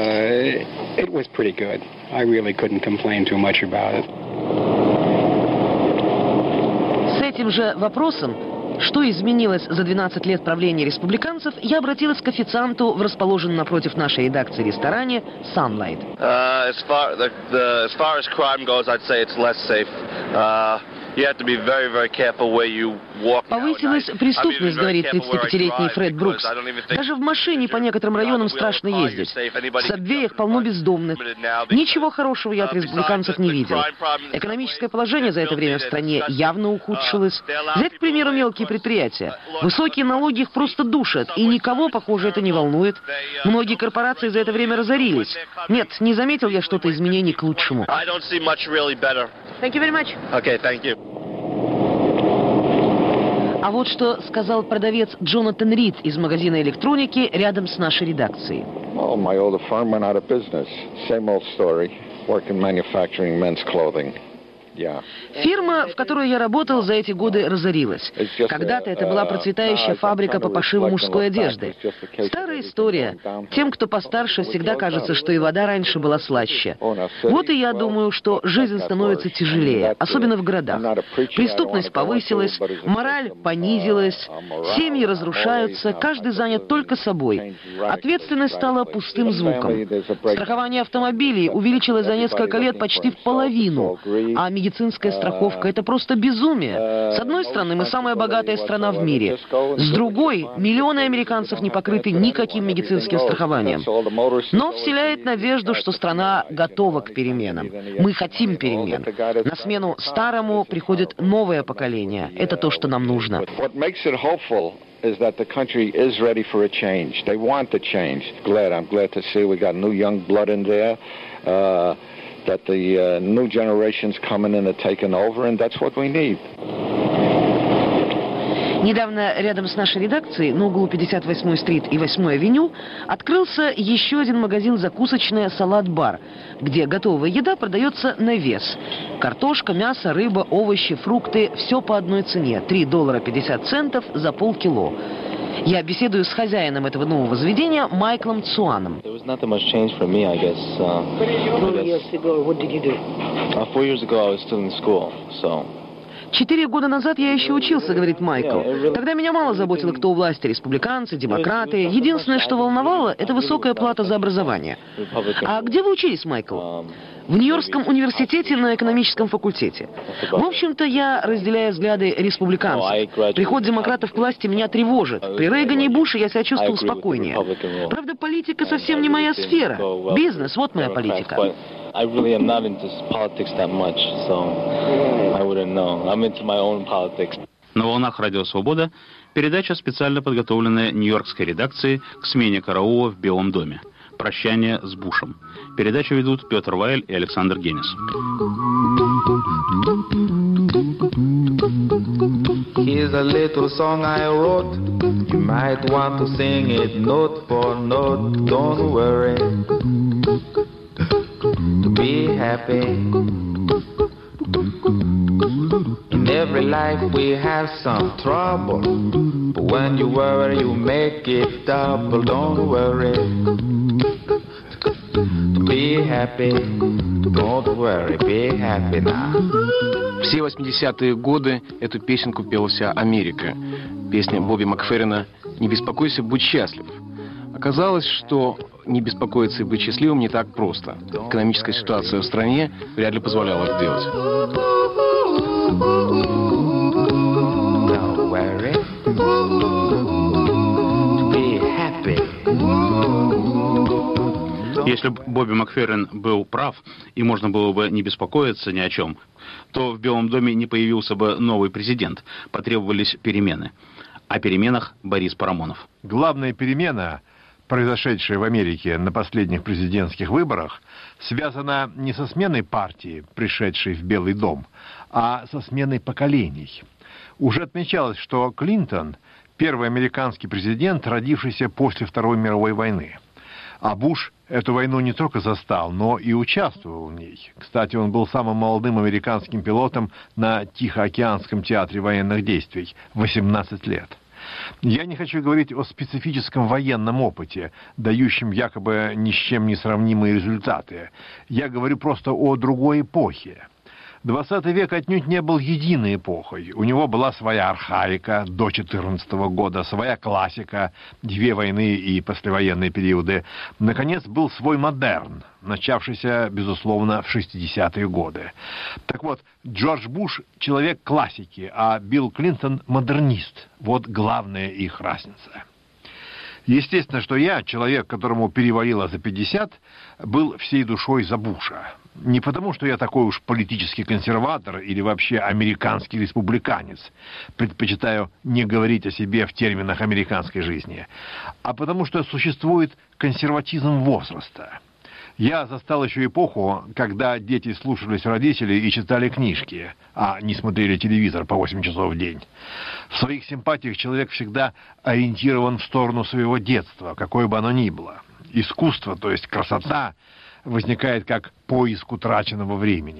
С этим же вопросом, что изменилось за двенадцать лет правления республиканцев, я обратилась к официанту в расположенном напротив нашей редакции ресторане Sunlight. Uh, as far, the, the, as far as crime goes, I'd say it's less safe. Uh... Повысилась преступность, говорит тридцатипятилетний Фред Брукс. Даже в машине по некоторым районам страшно ездить. В сабвеях полно бездомных. Ничего хорошего я от республиканцев не видел. Экономическое положение за это время в стране явно ухудшилось. Взять, к примеру, мелкие предприятия. Высокие налоги их просто душат, и никого, похоже, это не волнует. Многие корпорации за это время разорились. Нет, не заметил я что-то изменений к лучшему. Thank you very much. Okay, thank you. А вот что сказал продавец Джонатан Рид из магазина электроники рядом с нашей редакцией. Well, my older firm went out of business. Same old story. Work in manufacturing men's clothing. Фирма, в которой я работал, за эти годы разорилась. Когда-то это была процветающая фабрика по пошиву мужской одежды. Старая история. Тем, кто постарше, всегда кажется, что и вода раньше была слаще. Вот и я думаю, что жизнь становится тяжелее, особенно в городах. Преступность повысилась, мораль понизилась, семьи разрушаются, каждый занят только собой. Ответственность стала пустым звуком. Страхование автомобилей увеличилось за несколько лет почти в половину, а медицинская страховка – это просто безумие. С одной стороны, мы самая богатая страна в мире. С другой, миллионы американцев не покрыты никаким медицинским страхованием. Но вселяет надежду, что страна готова к переменам. Мы хотим перемен. На смену старому приходит новое поколение. Это то, что нам нужно. Is that the country is ready for a change. They want the change. Glad, I'm glad to see we got new young blood in there, uh, that the uh, new generations coming in and taking over, and that's what we need. Недавно рядом с нашей редакцией, на углу пятьдесят восьмой стрит и восьмой авеню, открылся еще один магазин закусочная «Салат-бар», где готовая еда продается на вес. Картошка, мясо, рыба, овощи, фрукты – все по одной цене – три доллара пятьдесят центов за полкило. Я беседую с хозяином этого нового заведения Майклом Цуаном. Четыре года назад я еще учился, говорит Майкл. Тогда меня мало заботило, кто у власти, республиканцы, демократы. Единственное, что волновало, это высокая плата за образование. А где вы учились, Майкл? В Нью-Йоркском университете на экономическом факультете. В общем-то, я разделяю взгляды республиканцев. Приход демократов к власти меня тревожит. При Рейгане и Буше я себя чувствовал спокойнее. Правда, политика совсем не моя сфера. Бизнес, вот моя политика. I really am not into politics that much, so I wouldn't know. I'm into my own politics. На волнах Радио Свобода передача, специально подготовленная нью-йоркской редакцией к смене караула в Белом доме. Прощание с Бушем. Передачу ведут Петр Вайль и Александр Генис. Here's a little song I wrote. You might want to sing it note for note. Don't worry. To be happy. In every life we have some trouble, but when you worry you make it double. Don't worry. To be happy. Don't worry, be happy now. Все восьмидесятые годы эту песенку пела вся Америка. Песня Бобби Макферрина «Не беспокойся, будь счастлив». Оказалось, что не беспокоиться и быть счастливым не так просто. Экономическая ситуация в стране вряд ли позволяла это делать. Если бы Бобби Макферрин был прав, и можно было бы не беспокоиться ни о чем, то в Белом доме не появился бы новый президент, потребовались перемены. О переменах Борис Парамонов. Главная перемена, произошедшая в Америке на последних президентских выборах, связана не со сменой партии, пришедшей в Белый дом, а со сменой поколений. Уже отмечалось, что Клинтон – первый американский президент, родившийся после Второй мировой войны. А Буш эту войну не только застал, но и участвовал в ней. Кстати, он был самым молодым американским пилотом на Тихоокеанском театре военных действий – восемнадцать лет. Я не хочу говорить о специфическом военном опыте, дающем якобы ни с чем не сравнимые результаты. Я говорю просто о другой эпохе. двадцатый век отнюдь не был единой эпохой. У него была своя архаика до четырнадцатого года, своя классика, две войны и послевоенные периоды. Наконец, был свой модерн, начавшийся, безусловно, в шестидесятые годы. Так вот, Джордж Буш – человек классики, а Билл Клинтон – модернист. Вот главная их разница. Естественно, что я, человек, которому перевалило за пятьдесят, был всей душой за Буша. Не потому, что я такой уж политический консерватор или вообще американский республиканец, предпочитаю не говорить о себе в терминах американской жизни, а потому что существует консерватизм возраста. Я застал еще эпоху, когда дети слушались родителей и читали книжки, а не смотрели телевизор по восемь часов в день. В своих симпатиях человек всегда ориентирован в сторону своего детства, какое бы оно ни было. Искусство, то есть красота, возникает как поиск утраченного времени.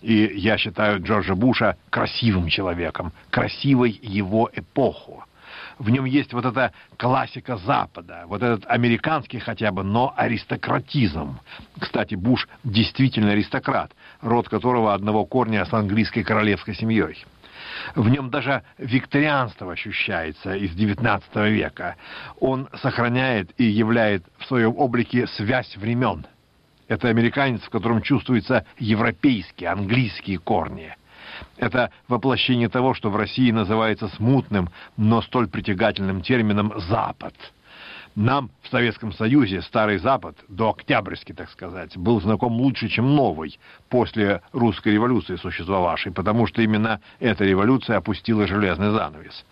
И я считаю Джорджа Буша красивым человеком, красивой его эпоху. В нем есть вот эта классика Запада, вот этот американский хотя бы, но аристократизм. Кстати, Буш действительно аристократ, род которого одного корня с английской королевской семьей. В нем даже викторианство ощущается из девятнадцатого века. Он сохраняет и являет в своем облике связь времен. Это американец, в котором чувствуются европейские, английские корни. Это воплощение того, что в России называется смутным, но столь притягательным термином «Запад». Нам в Советском Союзе Старый Запад, дооктябрьский, так сказать, был знаком лучше, чем новый, после русской революции существовавшей, потому что именно эта революция опустила железный занавес.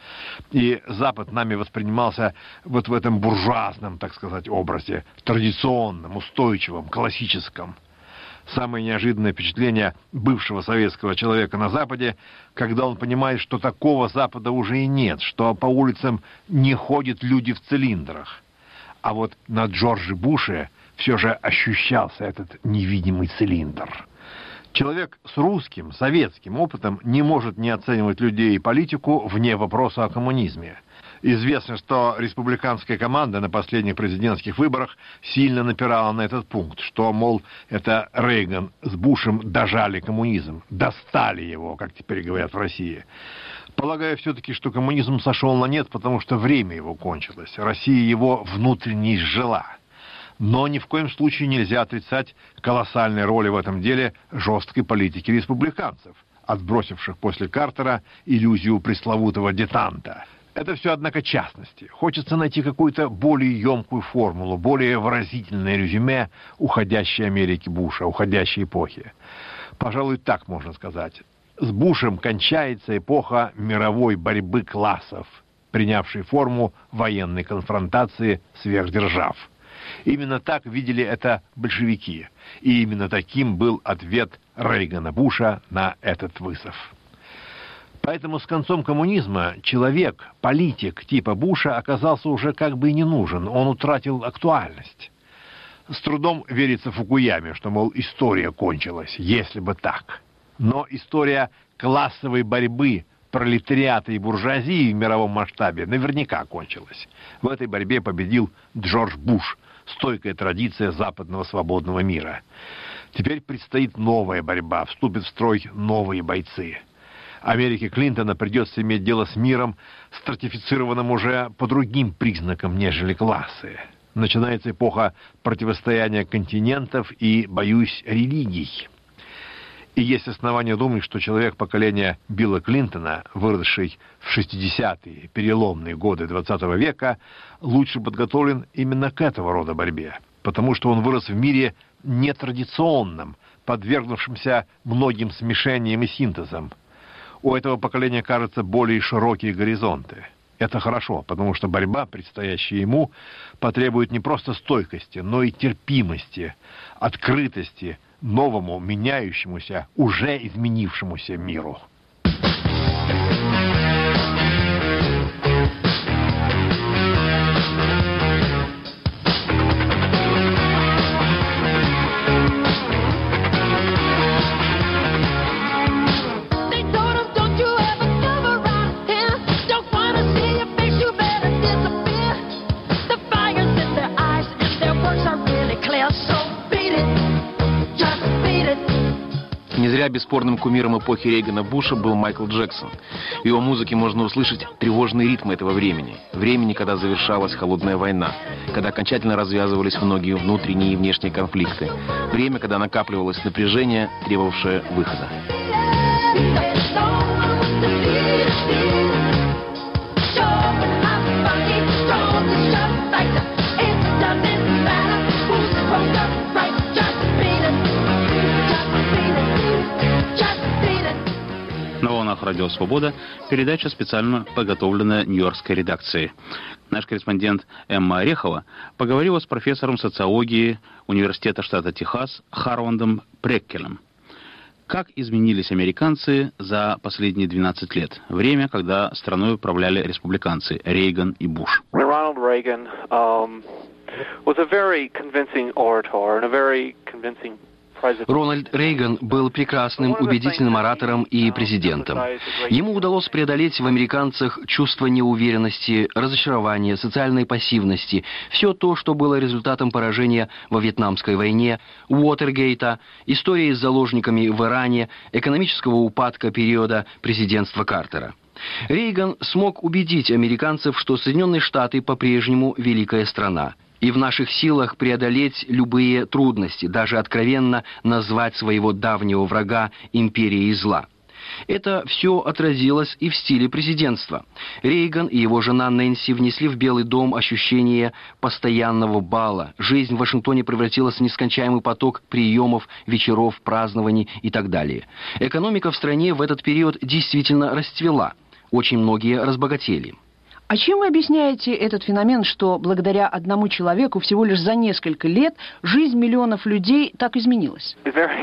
И Запад нами воспринимался вот в этом буржуазном, так сказать, образе, традиционном, устойчивом, классическом. Самое неожиданное впечатление бывшего советского человека на Западе, когда он понимает, что такого Запада уже и нет, что по улицам не ходят люди в цилиндрах. А вот на Джордже Буше все же ощущался этот невидимый цилиндр. Человек с русским, советским опытом не может не оценивать людей и политику вне вопроса о коммунизме. Известно, что республиканская команда на последних президентских выборах сильно напирала на этот пункт, что, мол, это Рейган с Бушем дожали коммунизм, достали его, как теперь говорят в России. Полагаю все-таки, что коммунизм сошел на нет, потому что время его кончилось. Россия его внутренне изжила. Но ни в коем случае нельзя отрицать колоссальной роли в этом деле жесткой политики республиканцев, отбросивших после Картера иллюзию пресловутого детанта. Это все, однако, частности. Хочется найти какую-то более емкую формулу, более выразительное резюме уходящей Америки Буша, уходящей эпохи. Пожалуй, так можно сказать. С Бушем кончается эпоха мировой борьбы классов, принявшей форму военной конфронтации сверхдержав. Именно так видели это большевики, и именно таким был ответ Рейгана Буша на этот вызов. Поэтому с концом коммунизма человек, политик типа Буша оказался уже как бы и не нужен, он утратил актуальность. С трудом верится Фукуяме, что, мол, история кончилась, если бы так. Но история классовой борьбы пролетариата и буржуазии в мировом масштабе наверняка кончилась. В этой борьбе победил Джордж Буш, стойкая традиция западного свободного мира. Теперь предстоит новая борьба, вступят в строй новые бойцы. Америке Клинтона придется иметь дело с миром, стратифицированным уже по другим признакам, нежели классы. Начинается эпоха противостояния континентов и, боюсь, религий. И есть основания думать, что человек поколения Билла Клинтона, выросший в шестидесятые, переломные годы двадцатого века, лучше подготовлен именно к этого рода борьбе, потому что он вырос в мире нетрадиционном, подвергнувшемся многим смешениям и синтезам. У этого поколения, кажется, более широкие горизонты. Это хорошо, потому что борьба, предстоящая ему, потребует не просто стойкости, но и терпимости, открытости новому, меняющемуся, уже изменившемуся миру. Не зря бесспорным кумиром эпохи Рейгана Буша был Майкл Джексон. В его музыке можно услышать тревожные ритмы этого времени. Времени, когда завершалась холодная война, когда окончательно развязывались многие внутренние и внешние конфликты. Время, когда накапливалось напряжение, требовавшее выхода. На волнах радио «Свобода» передача, специально подготовленная Нью-Йоркской редакцией. Наш корреспондент Эмма Орехова поговорила с профессором социологии Университета штата Техас Харландом Преккелем. Как изменились американцы за последние двенадцать лет? Время, когда страной управляли республиканцы Рейган и Буш. Ronald Reagan um, was a very convincing orator and a very convincing Рональд Рейган был прекрасным, убедительным оратором и президентом. Ему удалось преодолеть в американцах чувство неуверенности, разочарования, социальной пассивности, все то, что было результатом поражения во Вьетнамской войне, Уотергейта, истории с заложниками в Иране, экономического упадка периода президентства Картера. Рейган смог убедить американцев, что Соединенные Штаты по-прежнему великая страна, и в наших силах преодолеть любые трудности, даже откровенно назвать своего давнего врага империей зла. Это все отразилось и в стиле президентства. Рейган и его жена Нэнси внесли в Белый дом ощущение постоянного бала. Жизнь в Вашингтоне превратилась в нескончаемый поток приемов, вечеров, празднований и так далее. Экономика в стране в этот период действительно расцвела. Очень многие разбогатели. А чем вы объясняете этот феномен, что благодаря одному человеку всего лишь за несколько лет жизнь миллионов людей так изменилась?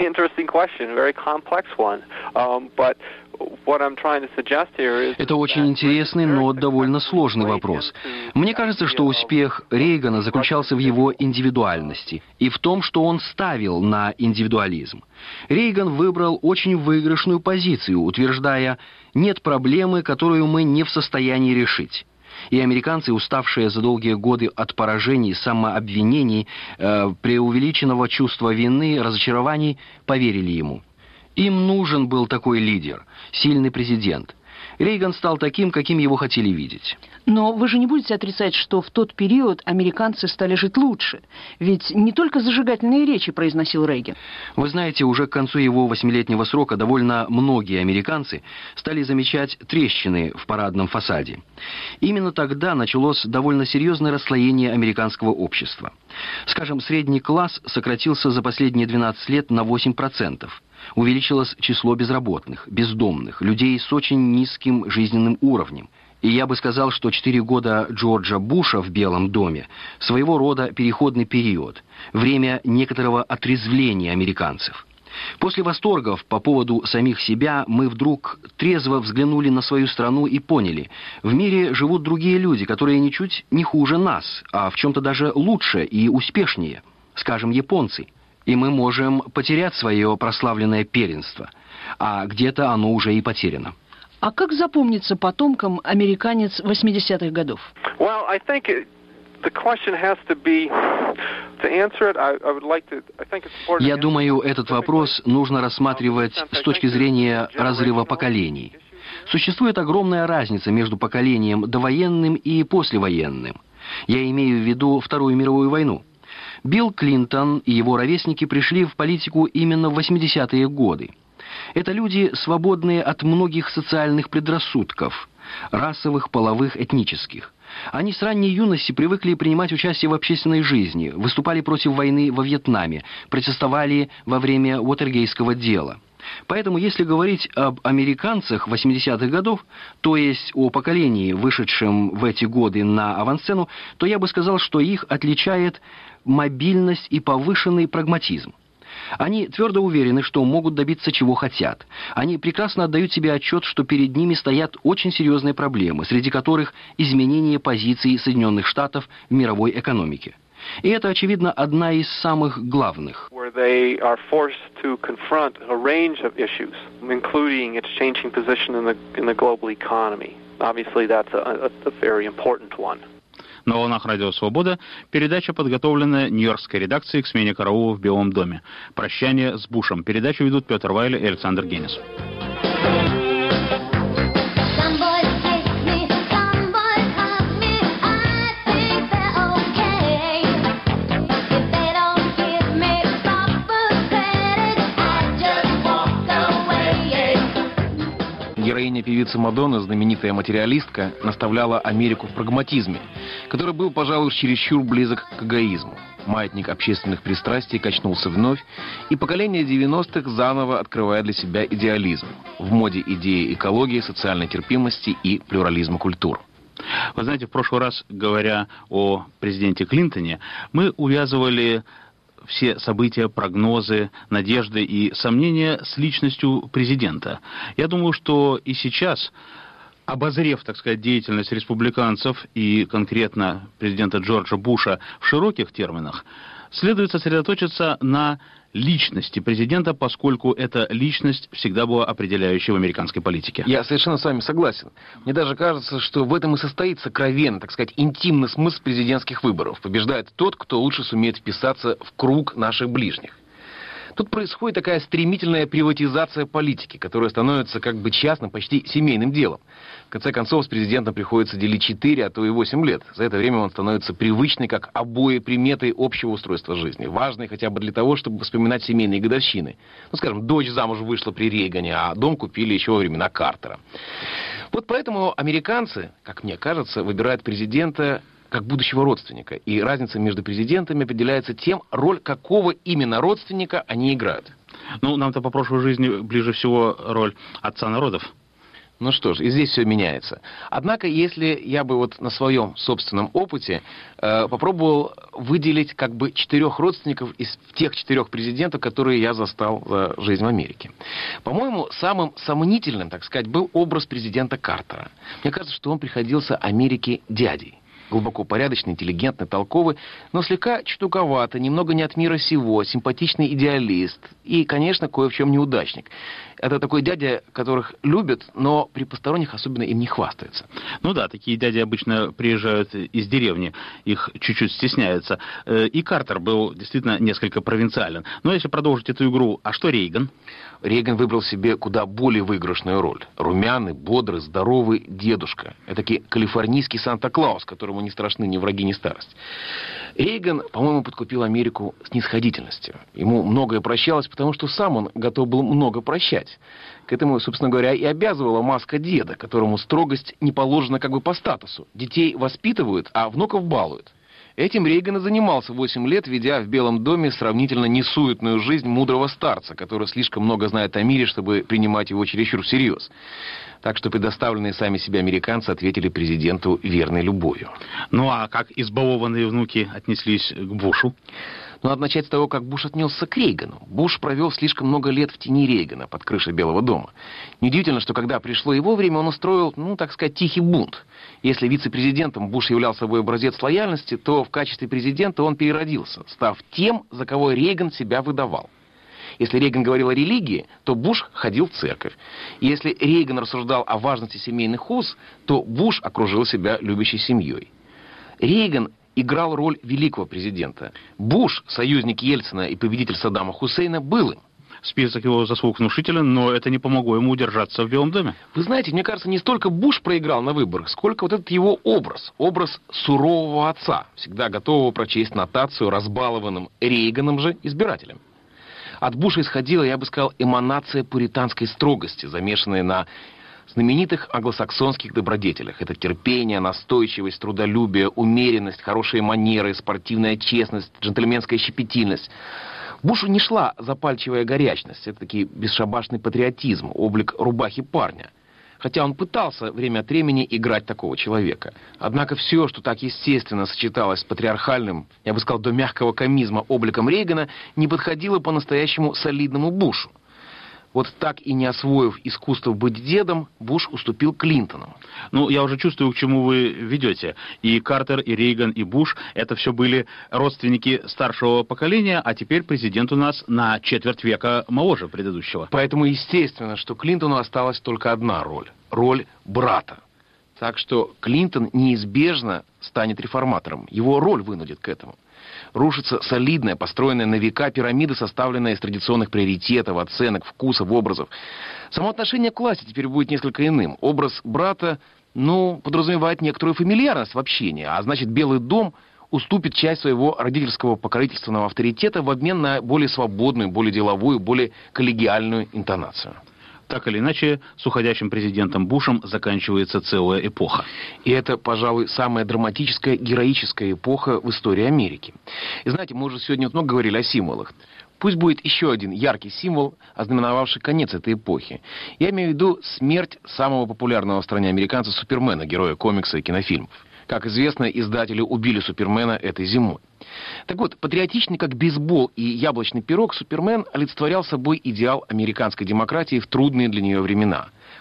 Это очень интересный, но довольно сложный вопрос. Мне кажется, что успех Рейгана заключался в его индивидуальности и в том, что он ставил на индивидуализм. Рейган выбрал очень выигрышную позицию, утверждая: «Нет проблемы, которую мы не в состоянии решить». И американцы, уставшие за долгие годы от поражений, самообвинений, э, преувеличенного чувства вины, разочарований, поверили ему. Им нужен был такой лидер, сильный президент. Рейган стал таким, каким его хотели видеть. Но вы же не будете отрицать, что в тот период американцы стали жить лучше. Ведь не только зажигательные речи произносил Рейган. Вы знаете, уже к концу его восьмилетнего срока довольно многие американцы стали замечать трещины в парадном фасаде. Именно тогда началось довольно серьезное расслоение американского общества. Скажем, средний класс сократился за последние двенадцать лет на восемь процентов. Увеличилось число безработных, бездомных, людей с очень низким жизненным уровнем. И я бы сказал, что четыре года Джорджа Буша в Белом доме – своего рода переходный период, время некоторого отрезвления американцев. После восторгов по поводу самих себя мы вдруг трезво взглянули на свою страну и поняли – в мире живут другие люди, которые ничуть не хуже нас, а в чем-то даже лучше и успешнее, скажем, японцы. И мы можем потерять свое прославленное первенство, а где-то оно уже и потеряно. А как запомнится потомкам американец восьмидесятых годов? Я думаю, этот вопрос нужно рассматривать с точки зрения разрыва поколений. Существует огромная разница между поколением довоенным и послевоенным. Я имею в виду Вторую мировую войну. Билл Клинтон и его ровесники пришли в политику именно в восьмидесятые годы. Это люди, свободные от многих социальных предрассудков, расовых, половых, этнических. Они с ранней юности привыкли принимать участие в общественной жизни, выступали против войны во Вьетнаме, протестовали во время Уотергейского дела. Поэтому, если говорить об американцах восьмидесятых годов, то есть о поколении, вышедшем в эти годы на авансцену, то я бы сказал, что их отличает мобильность и повышенный прагматизм. Они твердо уверены, что могут добиться чего хотят. Они прекрасно отдают себе отчет, что перед ними стоят очень серьезные проблемы, среди которых изменение позиций Соединенных Штатов в мировой экономике. И это, очевидно, одна из самых главных. На волнах Радио Свобода передача, подготовленная Нью-Йоркской редакцией к смене караула в Белом доме. «Прощание с Бушем». Передачу ведут Петр Вайле и Александр Генис. Героиня певицы Мадонны, знаменитая материалистка, наставляла Америку в прагматизме, который был, пожалуй, чересчур близок к эгоизму. Маятник общественных пристрастий качнулся вновь, и поколение девяностых заново открывает для себя идеализм. В моде идеи экологии, социальной терпимости и плюрализма культур. Вы знаете, в прошлый раз, говоря о президенте Клинтоне, мы увязывали все события, прогнозы, надежды и сомнения с личностью президента. Я думаю, что и сейчас, обозрев, так сказать, деятельность республиканцев и конкретно президента Джорджа Буша в широких терминах, следует сосредоточиться на личности президента, поскольку эта личность всегда была определяющей в американской политике. Я совершенно с вами согласен. Мне даже кажется, что в этом и состоит сокровенный, так сказать, интимный смысл президентских выборов. Побеждает тот, кто лучше сумеет вписаться в круг наших ближних. Тут происходит такая стремительная приватизация политики, которая становится как бы частным, почти семейным делом. В конце концов, с президентом приходится делить четыре, а то и восемь лет. За это время он становится привычной, как обои приметой общего устройства жизни. Важной хотя бы для того, чтобы вспоминать семейные годовщины. Ну, скажем, дочь замуж вышла при Рейгане, а дом купили еще во времена Картера. Вот поэтому американцы, как мне кажется, выбирают президента как будущего родственника. И разница между президентами определяется тем, роль какого именно родственника они играют. Ну, нам-то по прошлой жизни ближе всего роль отца народов. Ну что ж, и здесь все меняется. Однако, если я бы вот на своем собственном опыте э, попробовал выделить как бы четырех родственников из тех четырех президентов, которые я застал за жизнь в Америке. По-моему, самым сомнительным, так сказать, был образ президента Картера. Мне кажется, что он приходился Америке дядей. Глубоко порядочный, интеллигентный, толковый, но слегка чудаковатый, немного не от мира сего, симпатичный идеалист и, конечно, кое в чем неудачник. Это такой дядя, которых любят, но при посторонних особенно им не хвастается. Ну да, такие дяди обычно приезжают из деревни, их чуть-чуть стесняются. И Картер был действительно несколько провинциален. Но если продолжить эту игру, а что Рейган? Рейган выбрал себе куда более выигрышную роль. Румяный, бодрый, здоровый дедушка. Этакий калифорнийский Санта-Клаус, которому не страшны ни враги, ни старость. Рейган, по-моему, подкупил Америку снисходительностью. Ему многое прощалось, потому что сам он готов был много прощать. К этому, собственно говоря, и обязывала маска деда, которому строгость не положена как бы по статусу. Детей воспитывают, а внуков балуют. Этим Рейган и занимался восемь лет, ведя в Белом доме сравнительно несуетную жизнь мудрого старца, который слишком много знает о мире, чтобы принимать его чересчур всерьез. Так что предоставленные сами себе американцы ответили президенту верной любовью. Ну а как избалованные внуки отнеслись к Бушу? Но надо начать с того, как Буш отнесся к Рейгану. Буш провел слишком много лет в тени Рейгана под крышей Белого дома. Неудивительно, что когда пришло его время, он устроил, ну, так сказать, тихий бунт. Если вице-президентом Буш являл собой образец лояльности, то в качестве президента он переродился, став тем, за кого Рейган себя выдавал. Если Рейган говорил о религии, то Буш ходил в церковь. И если Рейган рассуждал о важности семейных уз, то Буш окружил себя любящей семьей. Рейган играл роль великого президента. Буш, союзник Ельцина и победитель Саддама Хусейна, был им. Список его заслуг внушителен, но это не помогло ему удержаться в Белом доме. Вы знаете, мне кажется, не столько Буш проиграл на выборах, сколько вот этот его образ. Образ сурового отца, всегда готового прочесть нотацию разбалованным Рейганом же избирателям. От Буша исходила, я бы сказал, эманация пуританской строгости, замешанная на знаменитых англосаксонских добродетелях. Это терпение, настойчивость, трудолюбие, умеренность, хорошие манеры, спортивная честность, джентльменская щепетильность. Бушу не шла запальчивая горячность, это таки бесшабашный патриотизм, облик рубахи парня. Хотя он пытался время от времени играть такого человека. Однако все, что так естественно сочеталось с патриархальным, я бы сказал, до мягкого комизма обликом Рейгана, не подходило по-настоящему солидному Бушу. Вот так и не освоив искусство быть дедом, Буш уступил Клинтону. Ну, я уже чувствую, к чему вы ведете. И Картер, и Рейган, и Буш — это все были родственники старшего поколения, а теперь президент у нас на четверть века моложе предыдущего. Поэтому естественно, что Клинтону осталась только одна роль — роль брата. Так что Клинтон неизбежно станет реформатором. Его роль вынудит к этому. Рушится солидная, построенная на века пирамида, составленная из традиционных приоритетов, оценок, вкусов, образов. Само отношение к власти теперь будет несколько иным. Образ брата, ну, подразумевает некоторую фамильярность в общении, а значит, Белый дом уступит часть своего родительского покровительственного авторитета в обмен на более свободную, более деловую, более коллегиальную интонацию. Так или иначе, с уходящим президентом Бушем заканчивается целая эпоха. И это, пожалуй, самая драматическая, героическая эпоха в истории Америки. И знаете, мы уже сегодня вот много говорили о символах. Пусть будет еще один яркий символ, ознаменовавший конец этой эпохи. Я имею в виду смерть самого популярного в стране американца Супермена, героя комикса и кинофильмов. Как известно, издатели убили Супермена этой зимой. Так вот, патриотичный как бейсбол и яблочный пирог, Супермен олицетворял собой идеал американской демократии в трудные для нее времена.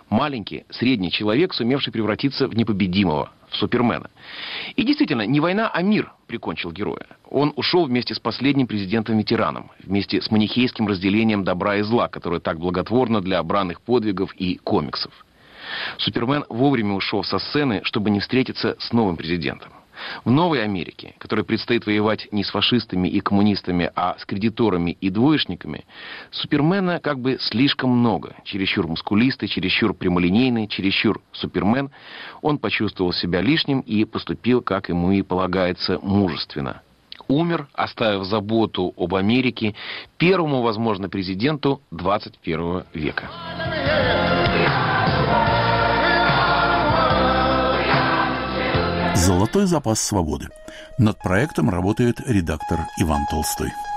Маленький, средний человек, сумевший превратиться в непобедимого, в Супермена. И действительно, не война, а мир прикончил героя. Он ушел вместе с последним президентом-ветераном, вместе с манихейским разделением добра и зла, которое так благотворно для бранных подвигов и комиксов. Супермен вовремя ушел со сцены, чтобы не встретиться с новым президентом. В новой Америке, которой предстоит воевать не с фашистами и коммунистами, а с кредиторами и двоечниками, Супермена как бы слишком много. Чересчур мускулистый, чересчур прямолинейный, чересчур Супермен. Он почувствовал себя лишним и поступил, как ему и полагается, мужественно. Умер, оставив заботу об Америке первому, возможно, президенту двадцать первого века. «Золотой запас свободы». Над проектом работает редактор Иван Толстой.